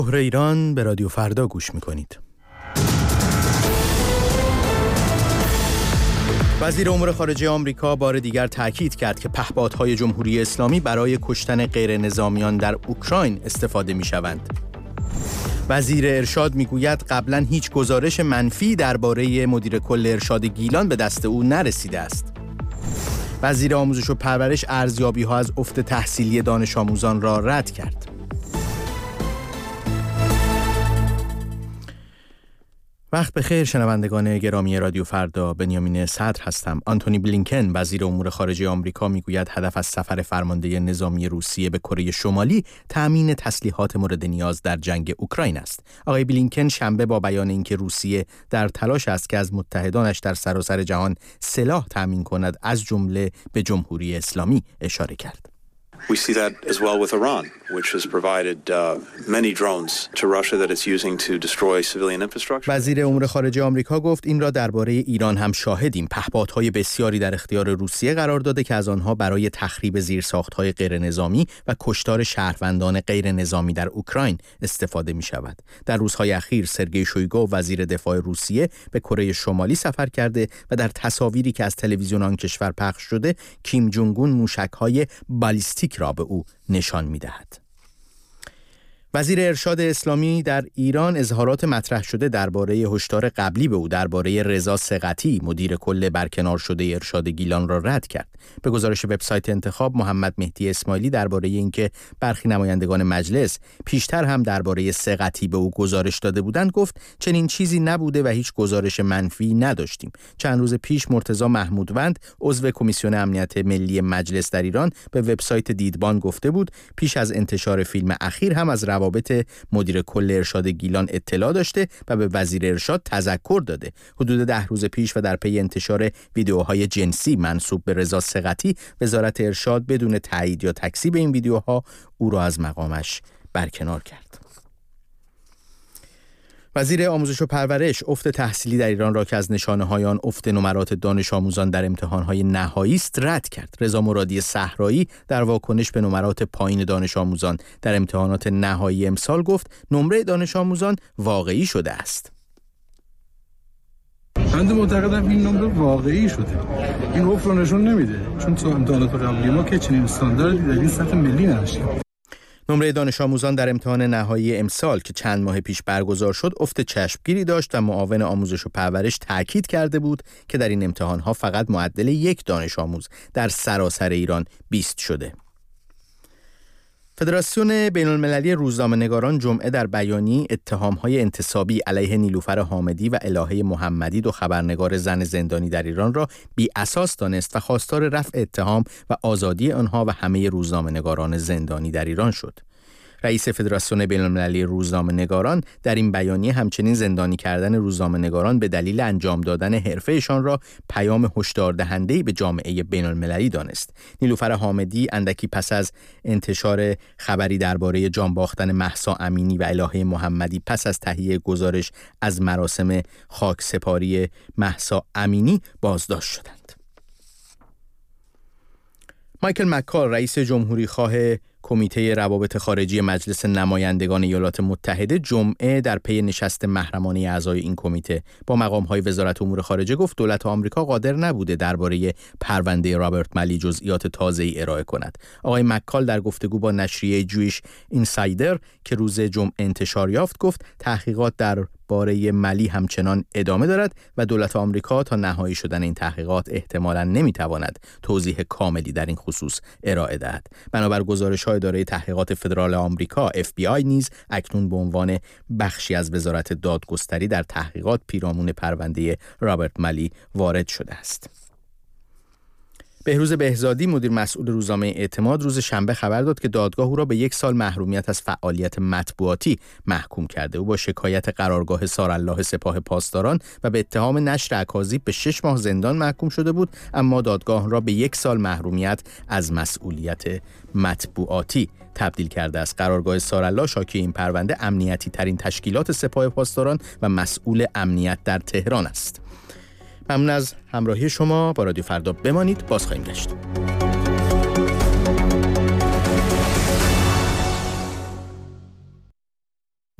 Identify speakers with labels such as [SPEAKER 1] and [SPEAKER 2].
[SPEAKER 1] ظهر ایران به رادیو فردا گوش میکنید. وزیر امور خارجه آمریکا بار دیگر تاکید کرد که پهپادهای جمهوری اسلامی برای کشتن غیر نظامیان در اوکراین استفاده میشوند. وزیر ارشاد میگوید قبلا هیچ گزارش منفی درباره مدیر کل ارشاد گیلان به دست او نرسیده است. وزیر آموزش و پرورش ارزیابی‌ها از افت تحصیلی دانش آموزان را رد کرد. وقت بخیر شنوندگان گرامی رادیو فردا، بنیامین صدر هستم. آنتونی بلینکن وزیر امور خارجه آمریکا میگوید هدف از سفر فرمانده نظامی روسیه به کره شمالی تأمین تسلیحات مورد نیاز در جنگ اوکراین است. آقای بلینکن شنبه با بیان اینکه روسیه در تلاش است که از متحدانش در سراسر جهان سلاح تأمین کند از جمله به جمهوری اسلامی اشاره کرد.
[SPEAKER 2] We see that as well with Iran, which has provided many drones to Russia that it's using to destroy civilian infrastructure.
[SPEAKER 1] وزیر امور خارجه آمریکا گفت این را درباره ایران هم شاهدیم. پهپادهای بسیاری در اختیار روسیه قرار داده که از آنها برای تخریب زیرساخت‌های غیر نظامی و کشتار شهروندان غیر نظامی در اوکراین استفاده می شود. در روزهای اخیر سرگئی شویگو وزیر دفاع روسیه به کره شمالی سفر کرده و در تصاویری که از تلویزیون آن کشور پخش شده کیم جونگ اون موشک‌های بالیستیک را به او نشان می‌دهد. وزیر ارشاد اسلامی در ایران اظهارات مطرح شده درباره هشدار قبلی به او درباره رضا ثقتی مدیر کل برکنار شده ارشاد گیلان را رد کرد. به گزارش وبسایت انتخاب، محمد مهدی اسماعیلی درباره اینکه برخی نمایندگان مجلس پیشتر هم درباره ثقتی به او گزارش داده بودند گفت چنین چیزی نبوده و هیچ گزارش منفی نداشتیم. چند روز پیش مرتضی محمودوند عضو کمیسیون امنیت ملی مجلس در ایران به وبسایت دیدبان گفته بود پیش از انتشار فیلم اخیر هم از روابط مدیر کل ارشاد گیلان اطلاع داشته و به وزیر ارشاد تذکر داده. حدود 10 روز پیش و در پی انتشار ویدیوهای جنسی منسوب به رضا ثقتی، وزارت ارشاد بدون تایید یا تکذیب این ویدیوها او را از مقامش برکنار کرد. وزیر آموزش و پرورش افت تحصیلی در ایران را که از نشانه‌های آن افت نمرات دانش آموزان در امتحان‌های نهایی است رد کرد. رضا مرادی صحرایی در واکنش به نمرات پایین دانش آموزان در امتحانات نهایی امسال گفت نمره دانش آموزان واقعی شده است.
[SPEAKER 3] من معتقدم این نمره واقعی شده. این افت رو نشون نمیده، چون تو امتحانات قبلی ما که چنین استانداردی در این سطح ملی نداشتیم.
[SPEAKER 1] نمره دانش آموزان در امتحان نهایی امسال که چند ماه پیش برگزار شد افت چشمگیری داشت و معاون آموزش و پرورش تاکید کرده بود که در این امتحان‌ها فقط معدل یک دانش آموز در سراسر ایران 20 شده. فدراسیون بین‌المللی روزنامه‌نگاران جمعه در بیانیه اتهام‌های انتصابی علیه نیلوفر حامدی و الهه محمدی، دو خبرنگار زن زندانی در ایران را بی اساس دانست و خواستار رفع اتهام و آزادی آنها و همه روزنامه‌نگاران زندانی در ایران شد. رئیس فدراسیون بین‌المللی روزنامه‌نگاران در این بیانیه همچنین زندانی کردن روزنامه‌نگاران به دلیل انجام دادن حرفه‌شان را پیام هشداردهنده‌ای به جامعه بین‌المللی دانست. نیلوفر حامدی اندکی پس از انتشار خبری درباره جان باختن مهسا امینی و الهه محمدی پس از تهیه گزارش از مراسم خاکسپاری مهسا امینی بازداشت شدند. مایکل مکال رئیس جمهوری خواه کمیته روابط خارجی مجلس نمایندگان ایالات متحده جمعه در پی نشست محرمانه اعضای این کمیته با مقام‌های وزارت امور خارجه گفت دولت آمریکا قادر نبوده درباره پرونده رابرت ملی جزئیات تازه‌ای ارائه کند. آقای مکال در گفتگو با نشریه جویش اینسایدر که روز جمعه انتشار یافت گفت تحقیقات در باره ملی همچنان ادامه دارد و دولت آمریکا تا نهایی شدن این تحقیقات احتمالاً نمیتواند توضیح کاملی در این خصوص ارائه دهد. بنابر گزارش‌های اداره تحقیقات فدرال آمریکا FBI نیز اکنون به عنوان بخشی از وزارت دادگستری در تحقیقات پیرامون پرونده رابرت ملی وارد شده است. بهروز بهزادی مدیر مسئول روزنامه اعتماد روز شنبه خبر داد که دادگاه او را به 1 سال محرومیت از فعالیت مطبوعاتی محکوم کرده. او با شکایت قرارگاه سارالله سپاه پاسداران و به اتهام نشر اکاذیب به 6 ماه زندان محکوم شده بود، اما دادگاه را به 1 سال محرومیت از مسئولیت مطبوعاتی تبدیل کرده است. قرارگاه سارالله شاکی این پرونده امنیتی ترین تشکیلات سپاه پاسداران و مسئول امنیت در تهران است. ممنون از همراهی شما. با رادیو فردا بمانید، باز خواهیم گشت.